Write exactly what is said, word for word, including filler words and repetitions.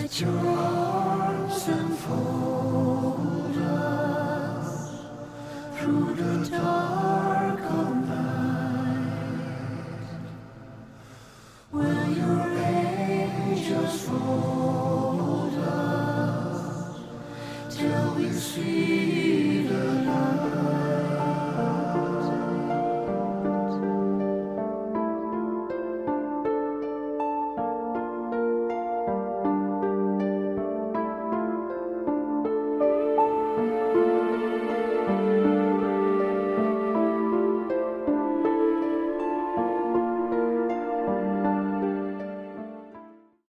Let your arms enfold us through the dark.